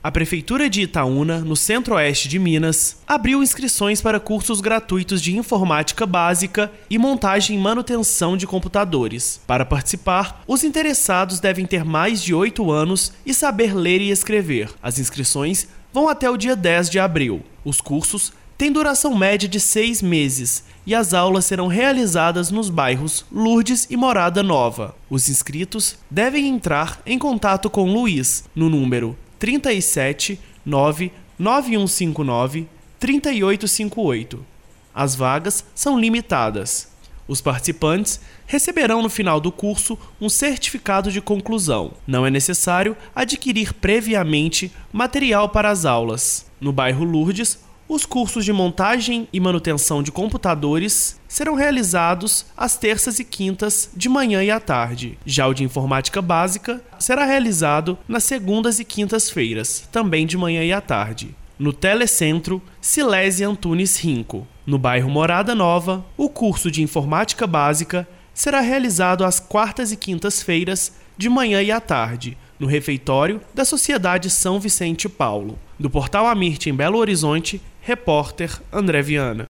A Prefeitura de Itaúna, no centro-oeste de Minas, abriu inscrições para cursos gratuitos de informática básica e montagem e manutenção de computadores. Para participar, os interessados devem ter mais de 8 anos e saber ler e escrever. As inscrições vão até o dia 10 de abril. Os cursos têm duração média de 6 meses e as aulas serão realizadas nos bairros Lourdes e Morada Nova. Os inscritos devem entrar em contato com Luiz no número 37 99159 3858. As vagas são limitadas. Os participantes receberão no final do curso um certificado de conclusão. Não é necessário adquirir previamente material para as aulas. No bairro Lourdes, os cursos de montagem e manutenção de computadores serão realizados às terças e quintas de manhã e à tarde. Já o de informática básica será realizado nas segundas e quintas-feiras, também de manhã e à tarde. No Telecentro Silésia Antunes Rinco. No bairro Morada Nova, o curso de informática básica será realizado às quartas e quintas-feiras, de manhã e à tarde, no refeitório da Sociedade São Vicente Paulo. Do Portal Amirte em Belo Horizonte, repórter André Viana.